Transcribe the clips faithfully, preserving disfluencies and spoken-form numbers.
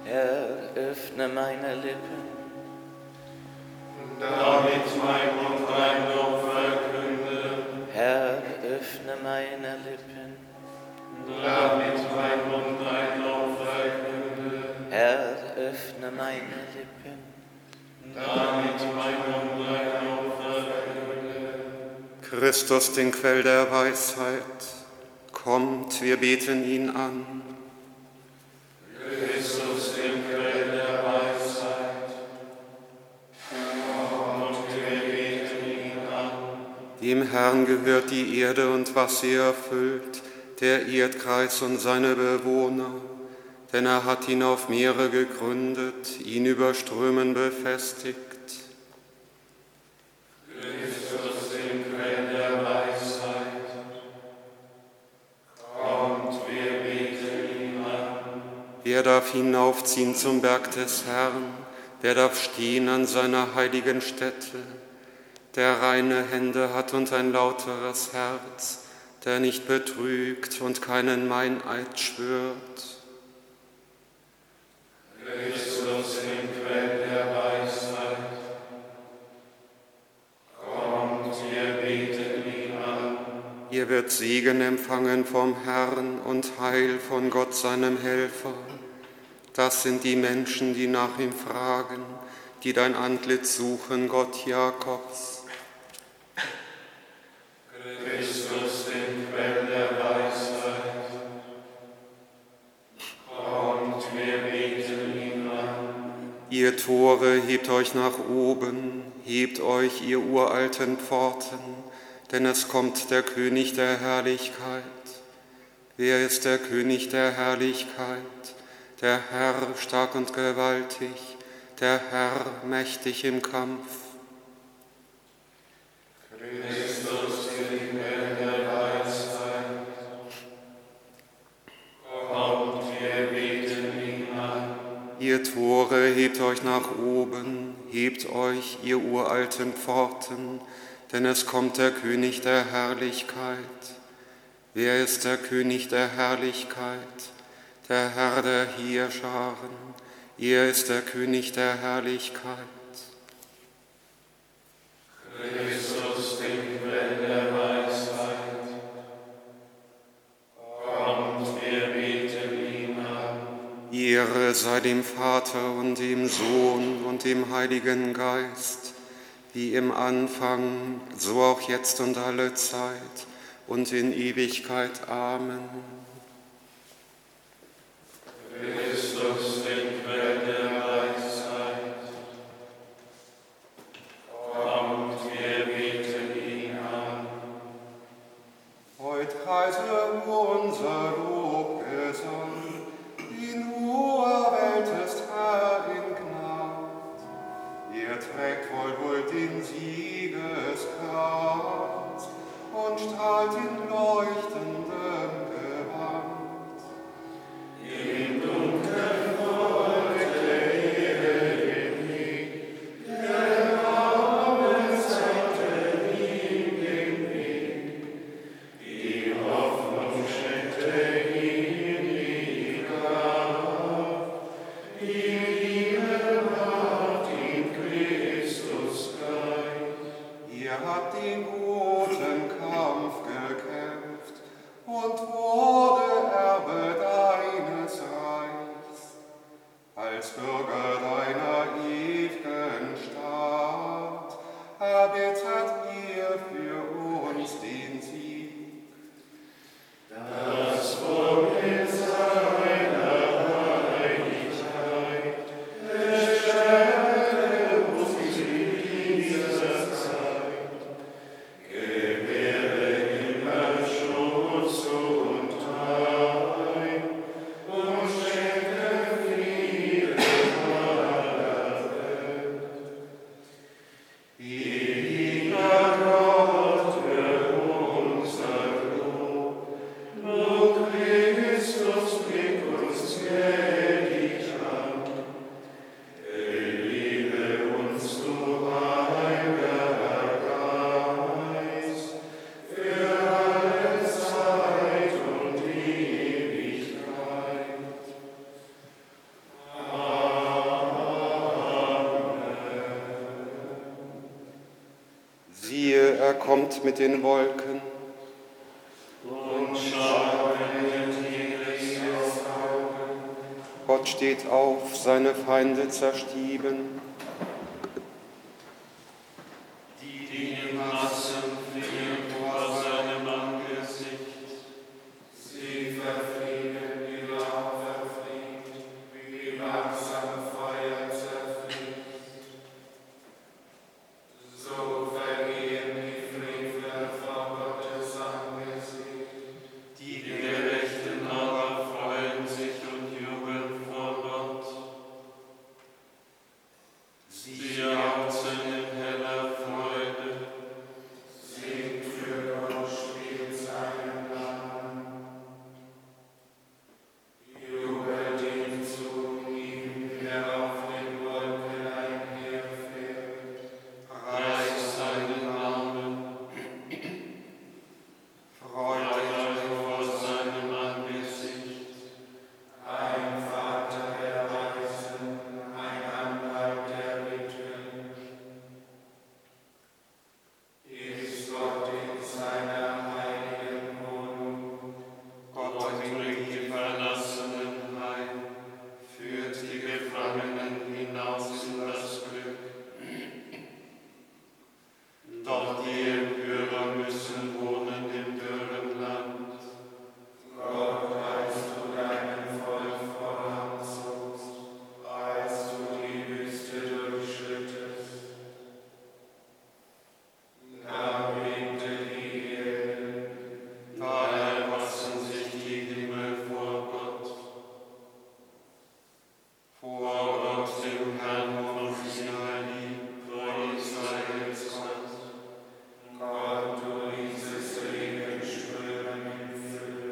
Herr, öffne meine Lippen, damit mein Mund dein Lob verkünde. Herr, öffne meine Lippen, damit mein Mund dein Lob verkünde. Herr, öffne meine Lippen, damit mein Mund dein Lob verkünde. Christus, den Quell der Weisheit, kommt, wir beten ihn an. Christus, den Quell der Weisheit, kommt, wir beten ihn an. Dem Herrn gehört die Erde und was sie erfüllt, der Erdkreis und seine Bewohner. Denn er hat ihn auf Meere gegründet, ihn über Strömen befestigt. Christus, den Quell der Weisheit, kommt, wir beten ihn an. Wer darf hinaufziehen zum Berg des Herrn? Wer darf stehen an seiner heiligen Stätte? Der reine Hände hat und ein lauteres Herz, der nicht betrügt und keinen Meineid schwört. Christus, den Quell der Weisheit, kommt, wir beten ihn an. Ihr wird Segen empfangen vom Herrn und Heil von Gott, seinem Helfer. Das sind die Menschen, die nach ihm fragen, die dein Antlitz suchen, Gott Jakobs. Christus, den Quell der Weisheit, kommt, wir beten ihn an. Ihr Tore, hebt euch nach oben, hebt euch, ihr uralten Pforten, denn es kommt der König der Herrlichkeit. Wer ist der König der Herrlichkeit? Der Herr stark und gewaltig, der Herr mächtig im Kampf. Christus, den Quell der Weisheit, kommt, wir beten ihn an. Ihr Tore, hebt euch nach oben, hebt euch, ihr uralten Pforten, denn es kommt der König der Herrlichkeit. Wer ist der König der Herrlichkeit? Der Herr der Heerscharen, er ist der König der Herrlichkeit. Christus, den Quell der Weisheit, kommt, wir beten ihn an. Ehre sei dem Vater und dem Sohn und dem Heiligen Geist, wie im Anfang, so auch jetzt und alle Zeit und in Ewigkeit. Amen. Christus, den Quell der Weisheit, kommt, wir beten ihn an. Heut preise unser Lobgesang, in hoher Welt ist Herr in Gnad. Er trägt voll Huld den Siegeskranz und strahlt in leuchtendem Gewand. kommt mit den Wolken. Und schaut endlich aus Augen. Gott steht auf, seine Feinde zerstieben. Die Dinge hassen, fliehen vor seinem Angesicht. Sie verfliegen, wie Rauch verfliegt, wie wachsam Feuer zerfliegt. So vergehen die Frevler vor Gottes Angesicht. Die Gerechten aber freuen sich und jubeln vor Gott. Sie jauchzen in heller Freude. Singt für Gott, spielt seinen Namen. Jubelt ihm zu, ihm, der auf den Wolken einherfährt. Preist seinen Namen. Freut euch vor seinem Angesicht. Ein Vater der Weisen, ein Anwalt der Witwen. Ist Gott in seiner heiligen Wohnung. Gott bringt die Verlassenen heim, führt die Gefangenen hinaus in das Glück. Doch die Empörer müssen wohnen im dürren Land. Gott, als du deinem Volk voranzogst, als du die Wüste durchschrittest, da bebte die Erde, da ergossen sich die Himmel vor Gott. Vor Gott, dem Herrn von Sinai, vor Israels Gott. Gott, du ließest Regen strömen in Fülle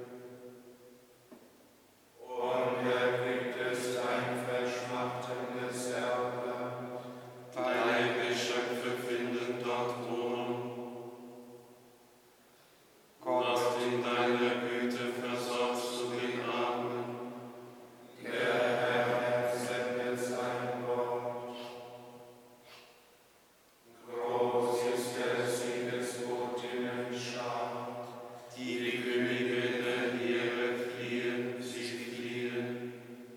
und erquicktest ein verschmachtendes Erbland. Deine Geschöpfe finden dort Wohnung. Gott, in deiner Güte versorgst du den Armen. Der Herr sendet sein Wort. Groß ist der Siegesbotinnenschar, die die Könige der Heere fliehen, sie fliehen.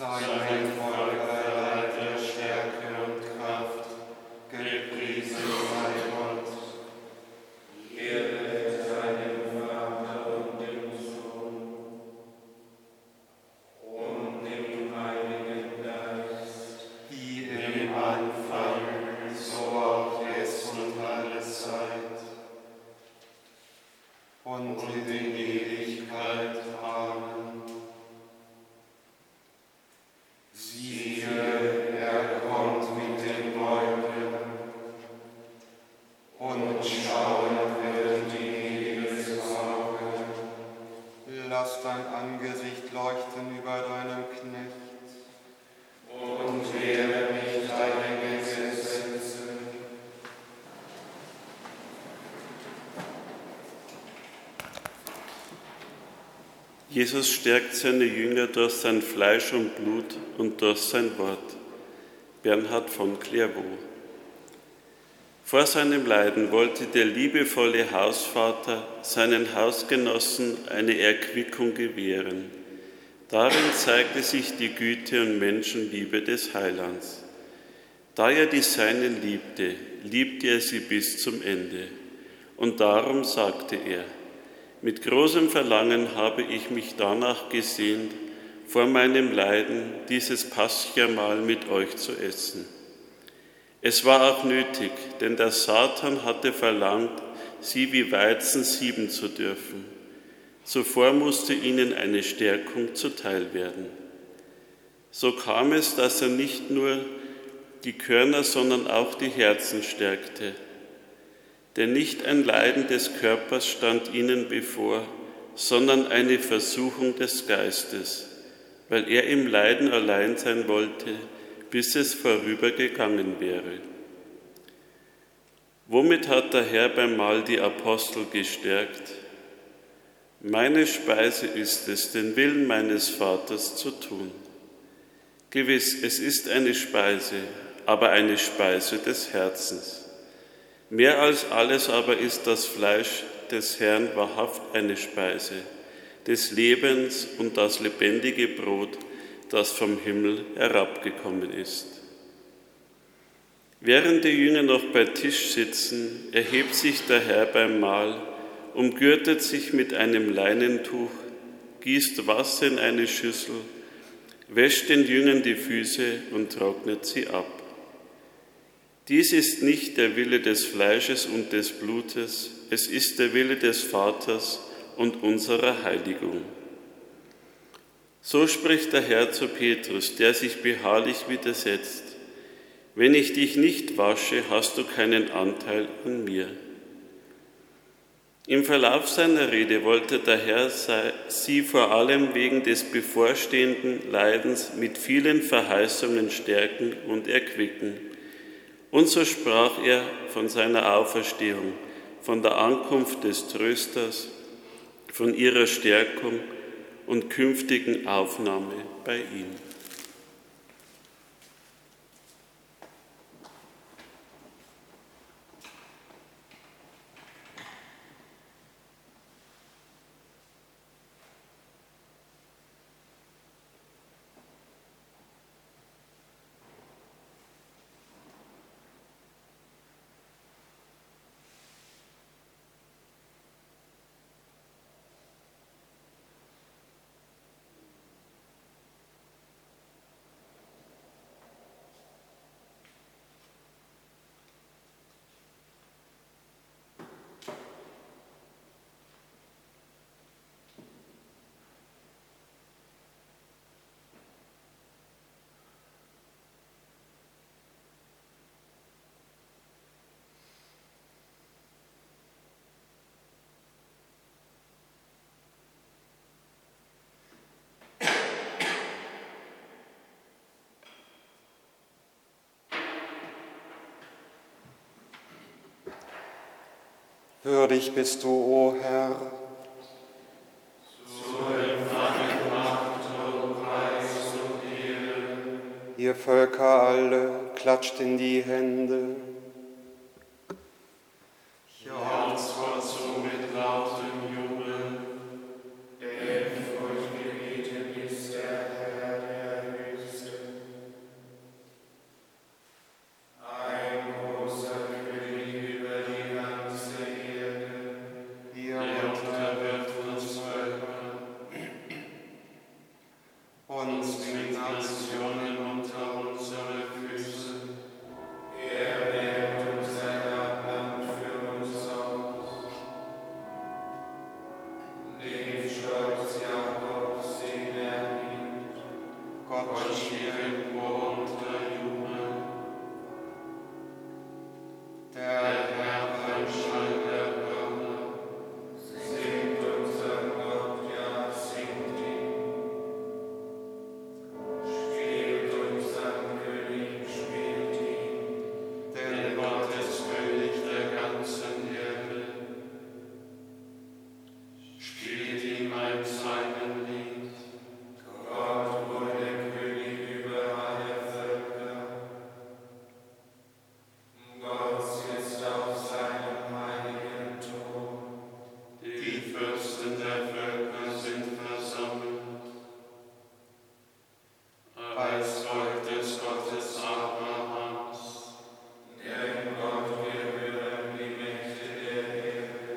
Sein Volk verleiht dir Stärke und Kraft, gepriesen sei Gott. Ehre seinem Vater und dem Sohn und dem Heiligen Geist, Wie im Anfang, so auch jetzt und alle Zeit und in Ewigkeit. Amen. Siehe, er kommt mit den Wolken, und schauen wird die jedes Auge. Lass dein Angesicht leuchten über deinem Knecht, und lehre mich deine Gesetze. Jesus stärkt seine Jünger durch sein Fleisch und Blut und durch sein Wort. Bernhard von Clairvaux. Vor seinem Leiden wollte der liebevolle Hausvater seinen Hausgenossen eine Erquickung gewähren. Darin zeigte sich die Güte und Menschenliebe des Heilands. Da er die Seinen liebte, liebte er sie bis zum Ende. Und darum sagte er: Mit großem Verlangen habe ich mich danach gesehnt, vor meinem Leiden dieses Paschamahl mit euch zu essen. Es war auch nötig, denn der Satan hatte verlangt, sie wie Weizen sieben zu dürfen. Zuvor musste ihnen eine Stärkung zuteil werden. So kam es, dass er nicht nur die Körner, sondern auch die Herzen stärkte. Denn nicht ein Leiden des Körpers stand ihnen bevor, sondern eine Versuchung des Geistes, weil er im Leiden allein sein wollte, bis es vorübergegangen wäre. Womit hat der Herr beim Mahl die Apostel gestärkt? Meine Speise ist es, den Willen meines Vaters zu tun. Gewiss, es ist eine Speise, aber eine Speise des Herzens. Mehr als alles aber ist das Fleisch des Herrn wahrhaft eine Speise des Lebens und das lebendige Brot, das vom Himmel herabgekommen ist. Während die Jünger noch bei Tisch sitzen, erhebt sich der Herr beim Mahl, umgürtet sich mit einem Leinentuch, gießt Wasser in eine Schüssel, wäscht den Jüngern die Füße und trocknet sie ab. Dies ist nicht der Wille des Fleisches und des Blutes, es ist der Wille des Vaters und unserer Heiligung. So spricht der Herr zu Petrus, der sich beharrlich widersetzt: Wenn ich dich nicht wasche, hast du keinen Anteil an mir. Im Verlauf seiner Rede wollte der Herr sie vor allem wegen des bevorstehenden Leidens mit vielen Verheißungen stärken und erquicken. Und so sprach er von seiner Auferstehung, von der Ankunft des Trösters, von ihrer Stärkung und künftigen Aufnahme bei ihm. Würdig bist du, o Herr, zu empfangen Macht und Preis und Ehre. ihr Völker alle, klatscht in die Hände. Jauchzt Gott zu mit lautem Jubel, denn euch gebeten ist der Herr, der Höchste. Gott steht empor unter Jubel. Der Herr beim Schall der Hörner, singt unser Gott, ja, singt ihn. Spielt unser König, spielt ihn, denn Gott ist König der ganzen Erde. Spielt ihm ein Psalmenlied, Gott wurde König über alle Völker. Gott sitzt auf seinem heiligen Thron. Die Fürsten der Völker sind versammelt. Als Volk des Gottes Abrahams, denn Gott berührt die Mächte der Erde.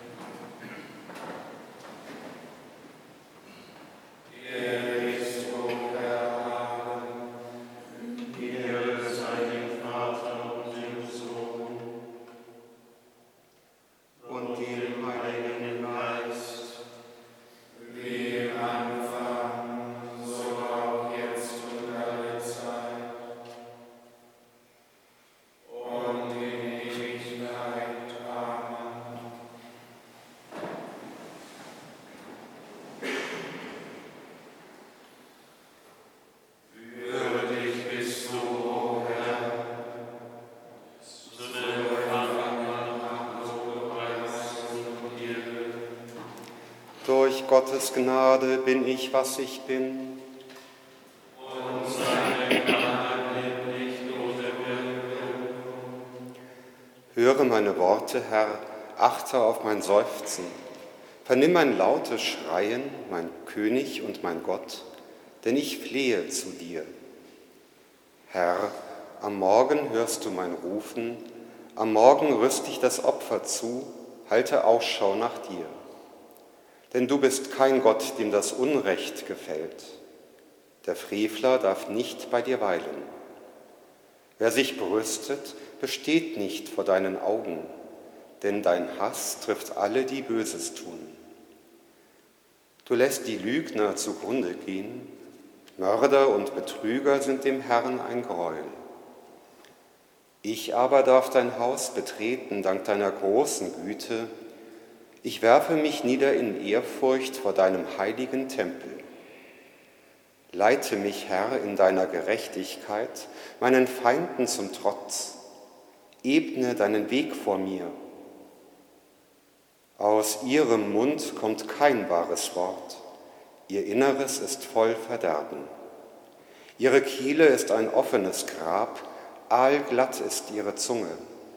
Er ist hoch erhaben, Ehre sei dem Vater und dem Sohn und dem Heiligen Geist, wie im Anfang, so auch jetzt und alle Zeit und in Ewigkeit. Amen. Würdig bist du, o Herr, zu empfangen Lobpreis und Ehre. Durch Gottes Gnade bin ich, was ich bin. Und seine Gnade lebt nicht ohne Wirkung. Höre meine Worte, Herr, achte auf mein Seufzen. Vernimm mein lautes Schreien, mein König und mein Gott, denn ich flehe zu dir. Herr, am Morgen hörst du mein Rufen, am Morgen rüst ich das Opfer zu, halte Ausschau nach dir. Denn du bist kein Gott, dem das Unrecht gefällt. Der Frevler darf nicht bei dir weilen. Wer sich brüstet, besteht nicht vor deinen Augen, denn dein Hass trifft alle, die Böses tun. Du lässt die Lügner zugrunde gehen, Mörder und Betrüger sind dem Herrn ein Greuel. Ich aber darf dein Haus betreten dank deiner großen Güte. Ich werfe mich nieder in Ehrfurcht vor deinem heiligen Tempel. Leite mich, Herr, in deiner Gerechtigkeit, meinen Feinden zum Trotz. Ebne deinen Weg vor mir. Aus ihrem Mund kommt kein wahres Wort. Ihr Inneres ist voll Verderben. Ihre Kehle ist ein offenes Grab, aalglatt ist ihre Zunge.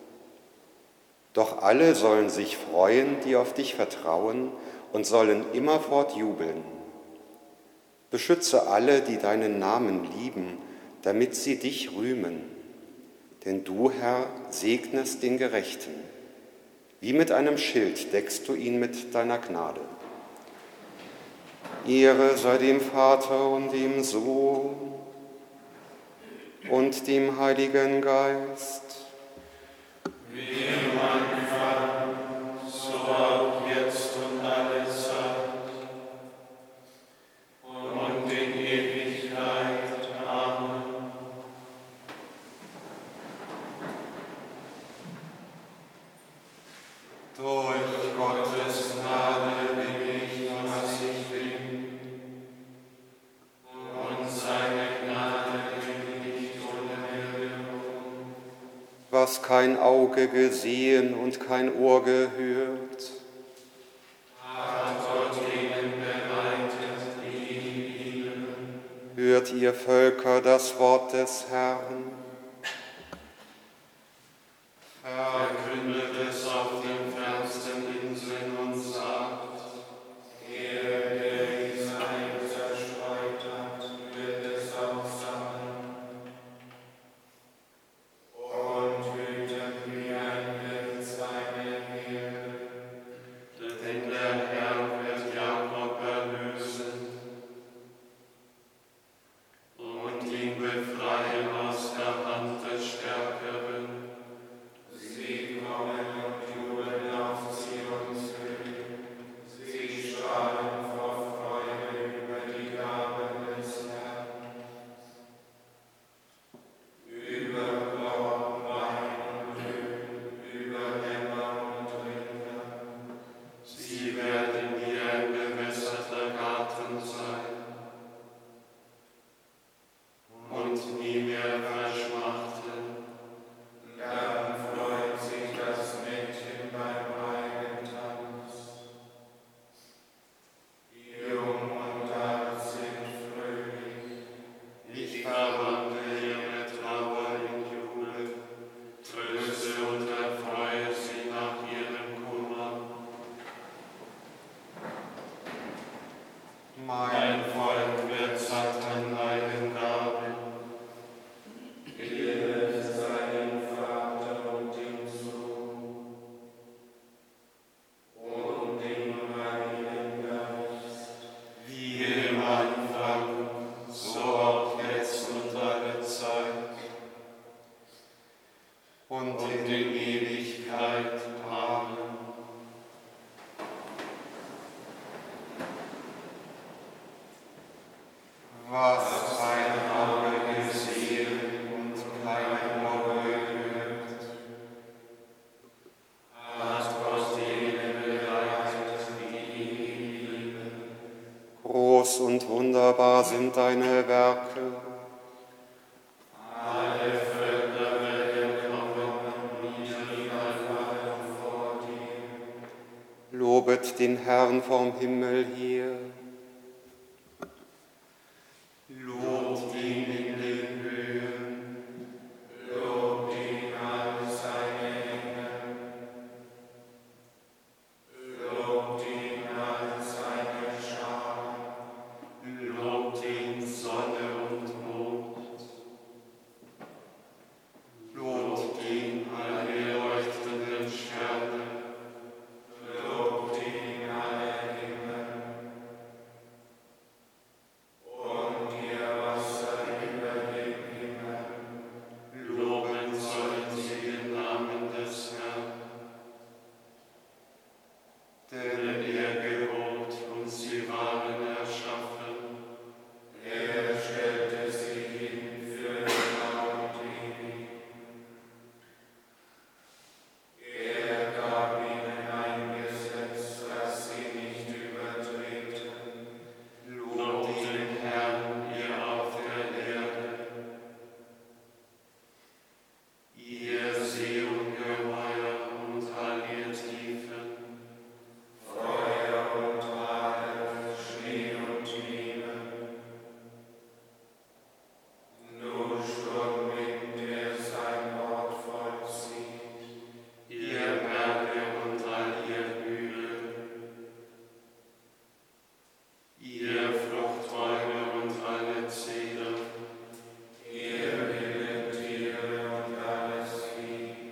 Doch alle sollen sich freuen, die auf dich vertrauen, und sollen immerfort jubeln. Beschütze alle, die deinen Namen lieben, damit sie dich rühmen. Denn du, Herr, segnest den Gerechten. Wie mit einem Schild deckst du ihn mit deiner Gnade. Ehre sei dem Vater und dem Sohn und dem Heiligen Geist. Wie im Anfang, so auch jetzt und alle Zeit und in Ewigkeit. Amen. Durch Gottes Gnade bin ich, was ich bin, und seine Gnade lebt nicht ohne Wirkung. Was kein Auge gesehen und kein Ohr gehört, Hat Gott ihnen bereitet, die ihn lieben. hört ihr Völker das Wort des Herrn. Verkündet es auf den fernsten Inseln und sagt, er, der Israel zerstreut hat, wird es auch sammeln und hütet wie ein Wirt seine Herde. Denn der Herr wird Jakob erlösen und ihn befreien aus der Hand des Stärkeren. Sie kommen verwandle ihre Trauer in Jubel, tröste und erfreue sie nach ihrem Kummer. Mein Volk wird satt an meinen Gaben. Ehre sei dem Vater und dem Sohn und dem Heiligen Geist, wie im Anfang, so auch jetzt und alle Zeit und in Ewigkeit. Amen. Was kein Auge gesehen und kein Ohr gehört, hat Gott denen bereitet, die ihn lieben. Groß und wunderbar sind deine Werke. Alle Völker werden kommen und niederfallen vor dir. Lobet den Herrn vom Himmel her. Lobt ihn in den Höhen, lobt ihn all seine Engel, lobt ihn all seine Scharen, lobt ihn Sonne und Mond, lobt ihn alle leuchtenden Sterne, lobt ihn alle Himmel. Und ihr Wasser über dem Himmel, loben sollen sie den Namen des Herrn. Denn er gebot und sie waren erschaffen. Er stellte sie hin für immer und ewig. Er gab ihnen ein Gesetz, das sie nicht übertreten. Lobt den Herrn, ihr auf der Erde, ihr Seeungeheuer und all ihr Tiefen, Feuer und Erde, Schnee und Nebel, nur Sturmwind, der sein Wort vollzieht, ihr Berge und all ihr Hügel, ihr Fruchtbäume und alle Zeder, ihr wilde Tiere und alles Vieh,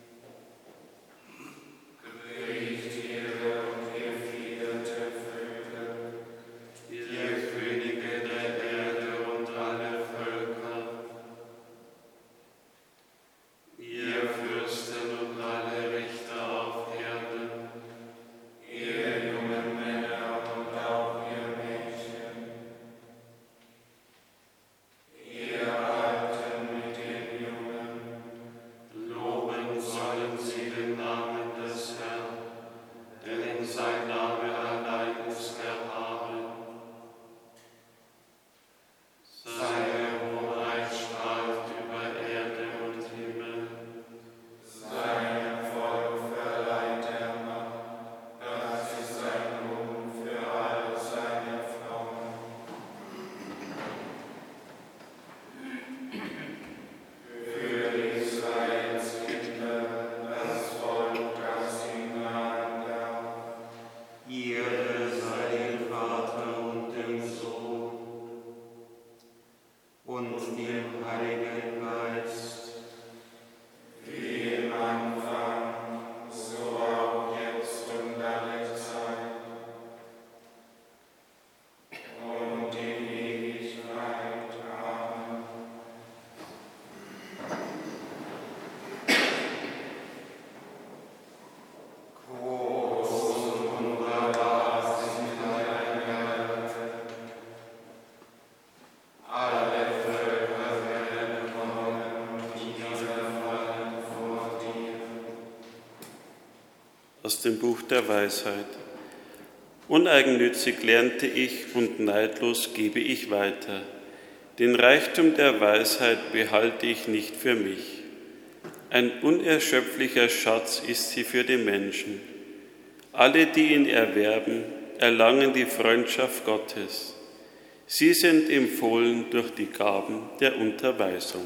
Kriechtiere und gefiederte Vögel, ihr Könige der Erde und alle Völker, ihr Fürsten und alle Richter auf Erden, ihr jungen Männer und auch ihr Mädchen, ihr Alten mit den Jungen, loben sollen sie den Namen des Herrn, denn sein Name allein ist erhaben. Seine Hoheit strahlt über Erde und Himmel. Seinem Volk verleiht er Macht, das ist sein Ruhm für all seine Frauen. Für Israels Kinder, das Volk, das ihn nahen darf. Ehre sei dem Vater und dem Sohn und dem Heiligen Geist, wie im Anfang, so auch jetzt und alle Zeit und in Ewigkeit. Amen. Groß und wunderbar sind deine Werke. Alle Völker werden kommen und niederfallen vor dir. Aus dem Buch der Weisheit. Uneigennützig lernte ich und neidlos gebe ich weiter. Den Reichtum der Weisheit behalte ich nicht für mich. Ein unerschöpflicher Schatz ist sie für den Menschen. Alle, die ihn erwerben, erlangen die Freundschaft Gottes. Sie sind empfohlen durch die Gaben der Unterweisung.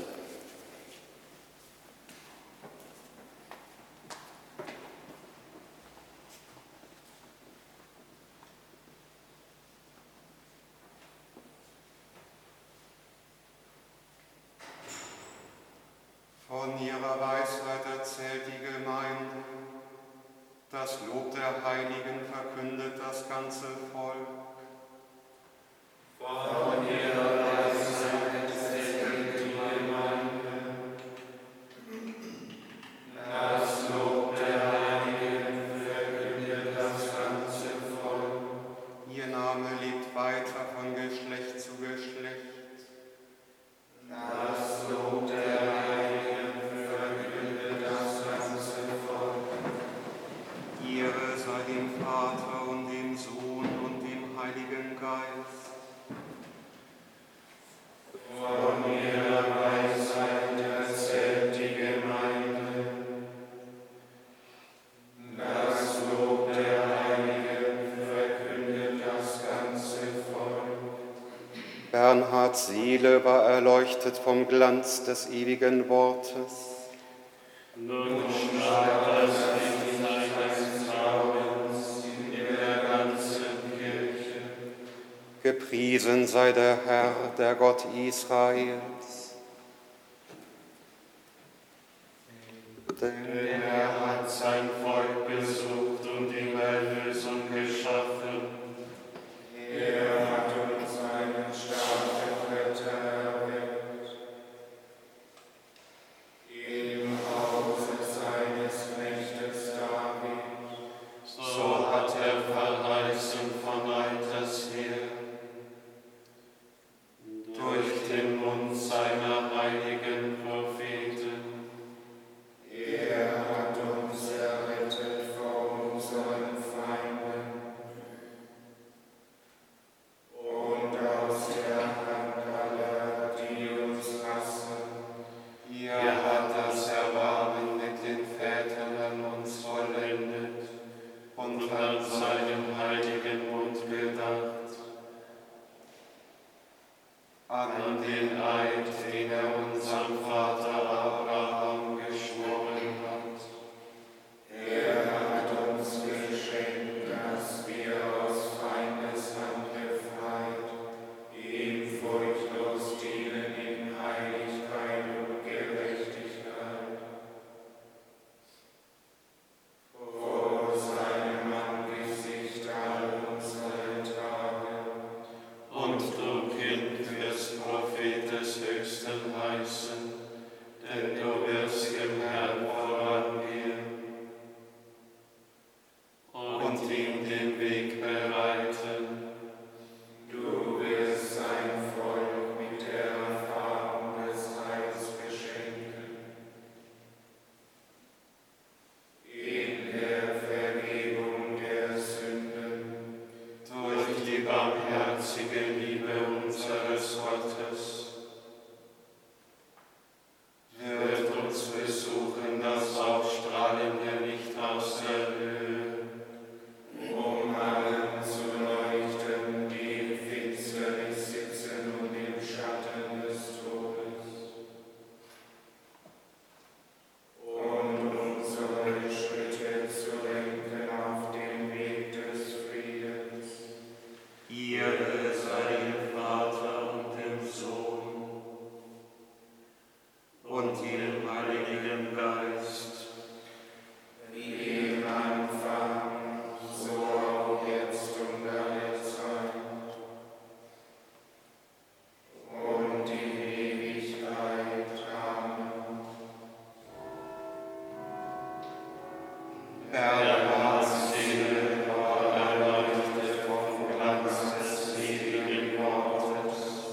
Von ihrer Weisheit erzählt die Gemeinde, das Lob der Heiligen verkündet das ganze Volk. Von ihrer Weisheit erzählt die Gemeinde, das Lob der Heiligen verkündet das ganze Volk. Ihr Name lebt weiter von Geschlecht zu Geschlecht. Das Lob der Heiligen verkündet das ganze Volk. Ehre sei dem Vater und dem Sohn und dem Heiligen Geist. Von ihrer Weisheit erzählt die Gemeinde, das Lob der Heiligen verkündet das ganze Volk. Bernhards Seele war erleuchtet vom Glanz des ewigen Wortes. Nun strahlt das Licht seines Traumens in der ganzen Kirche. Gepriesen sei der Herr, der Gott Israels. Denn er hat sein Volk besucht und ihm Erlösung geschaffen. Er hat uns einen starken Retter erweckt. Im Hause seines Knechtes David, so hat er verheißen von alters her. Durch den Mund seiner heiligen Propheten. Er hat uns errettet vor unseren Feinden und aus der Hand aller, die uns hassen. Er hat das Erbarmen mit den Vätern an uns vollendet und an seinem heiligen Mund gedacht. An den Eid, den er unserem Vater Abraham geschworen hat. Er hat uns geschenkt, dass wir aus Feindeshand befreit, ihm furchtlos dienen in Heiligkeit und Gerechtigkeit. Vor seinem Angesicht all unsere Tage. Und du, Kind, wirst Prophet des Höchsten heißen, denn du wirst dem Herrn vorangehen und ihm den Weg bereiten. Du wirst sein Volk mit der Erfahrung des Heils beschenken, in der Vergebung der Sünden, durch die barmherzige Liebe unseres Gottes. Wird uns besuchen das aufstrahlende Licht aus der Höhe, um allen zu leuchten, die im Finsternis sitzen und im Schatten des Todes, und unsere Schritte zu lenken auf den Weg des Friedens. Ehre sei dem Vater und dem Sohn und dem Heiligen Geist, wie im Anfang, so auch jetzt und alle Zeit und in Ewigkeit. Amen. Bernhards Seele war erleuchtet vom Glanz des ewigen Wortes.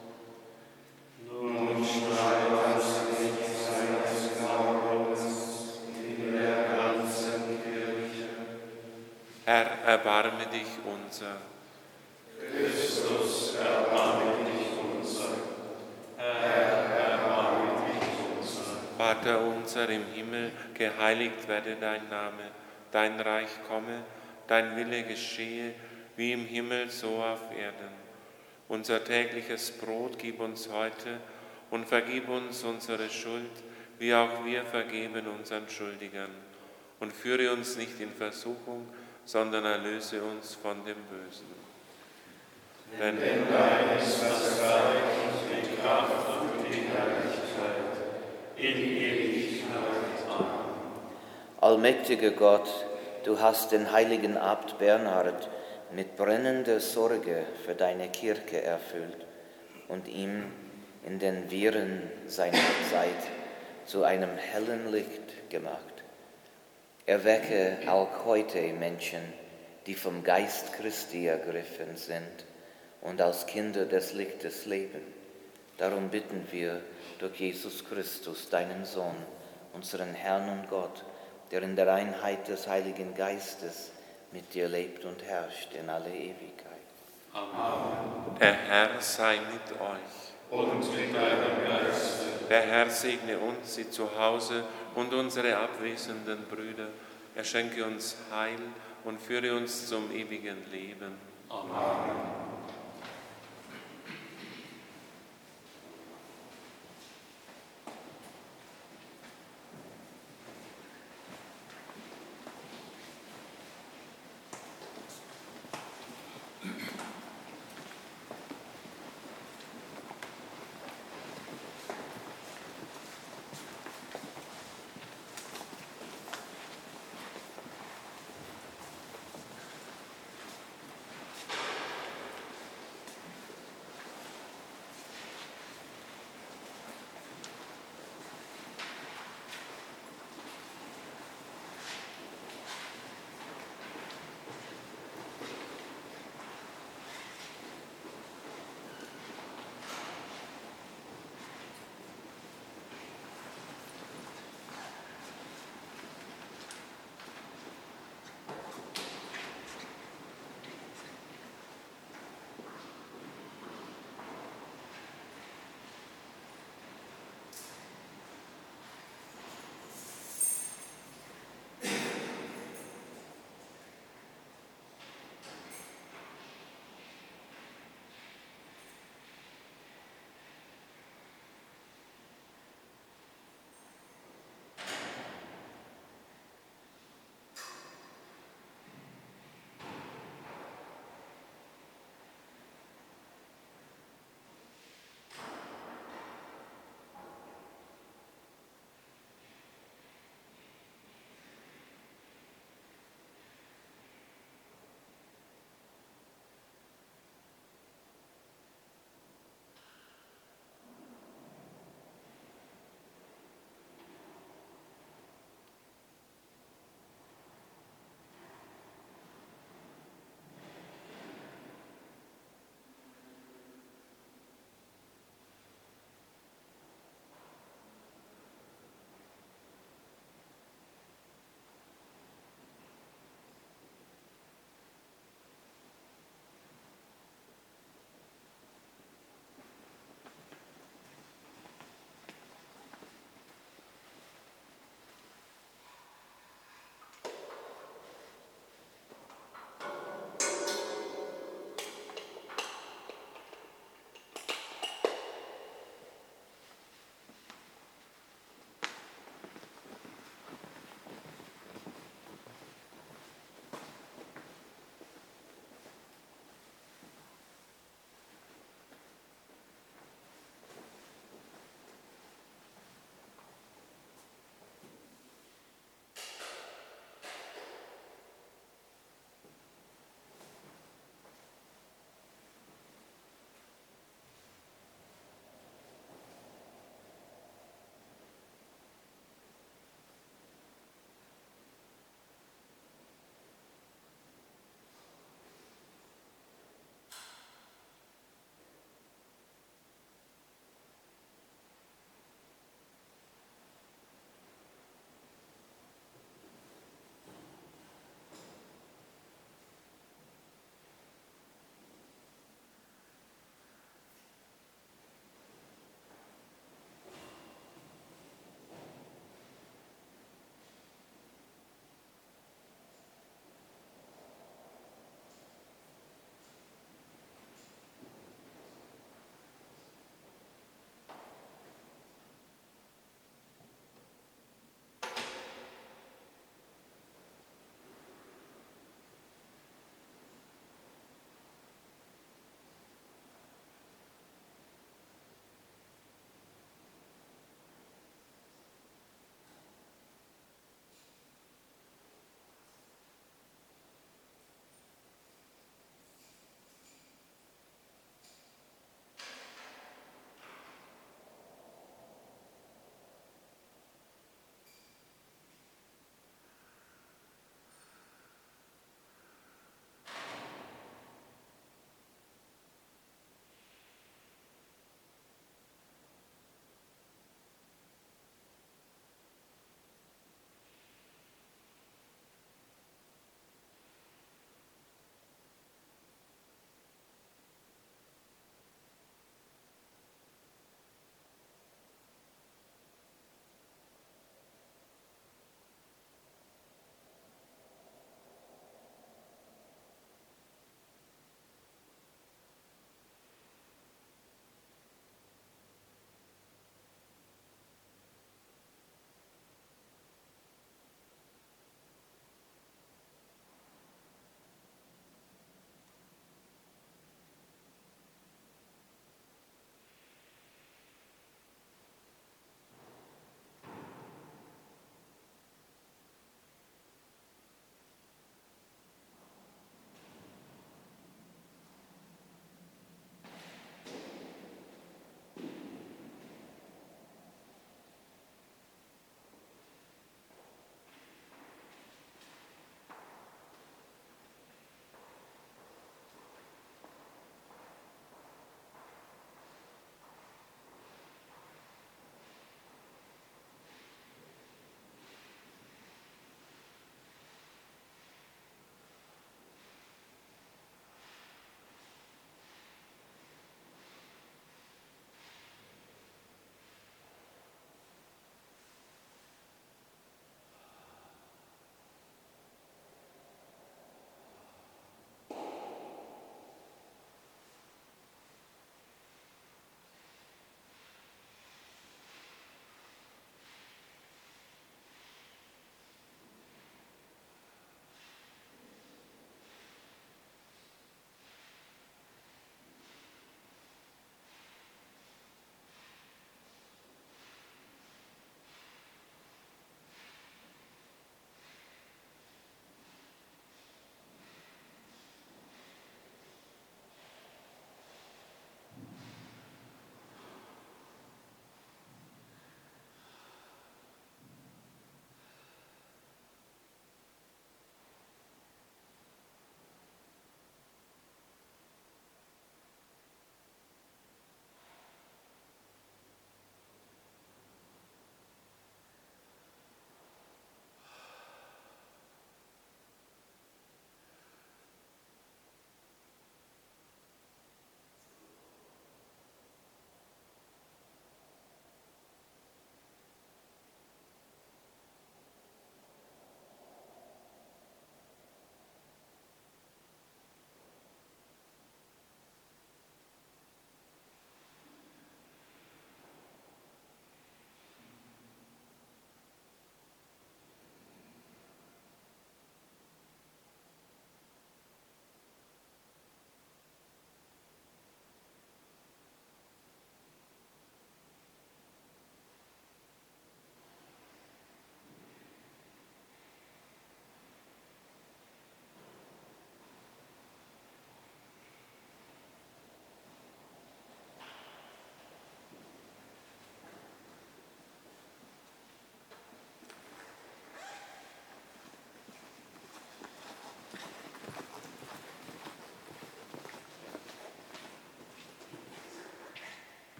Nun strahlt das Licht seines Glaubens in der ganzen Kirche. Herr, erbarme dich unser. Christus, erbarme dich unser. Herr, erbarme dich unser. Vater unser im Himmel, geheiligt werde dein Name, dein Reich komme, dein Wille geschehe, wie im Himmel so auf Erden. Unser tägliches Brot gib uns heute und vergib uns unsere Schuld, wie auch wir vergeben unseren Schuldigern. Und führe uns nicht in Versuchung, sondern erlöse uns von dem Bösen. Denn dein ist das Reich und die Kraft und die Herrlichkeit in Ewigkeit. Amen. Allmächtiger Gott, du hast den heiligen Abt Bernhard mit brennender Sorge für deine Kirche erfüllt und ihm in den Wirren seiner Zeit zu einem hellen Licht gemacht. Erwecke auch heute Menschen, die vom Geist Christi ergriffen sind und als Kinder des Lichtes leben. Darum bitten wir durch Jesus Christus, deinen Sohn, unseren Herrn und Gott, der in der Einheit des Heiligen Geistes mit dir lebt und herrscht in alle Ewigkeit. Amen. Der Herr sei mit euch. Und mit deinem Geiste. Der Herr segne uns, sie zu Hause und unsere abwesenden Brüder. Er schenke uns Heil und führe uns zum ewigen Leben. Amen.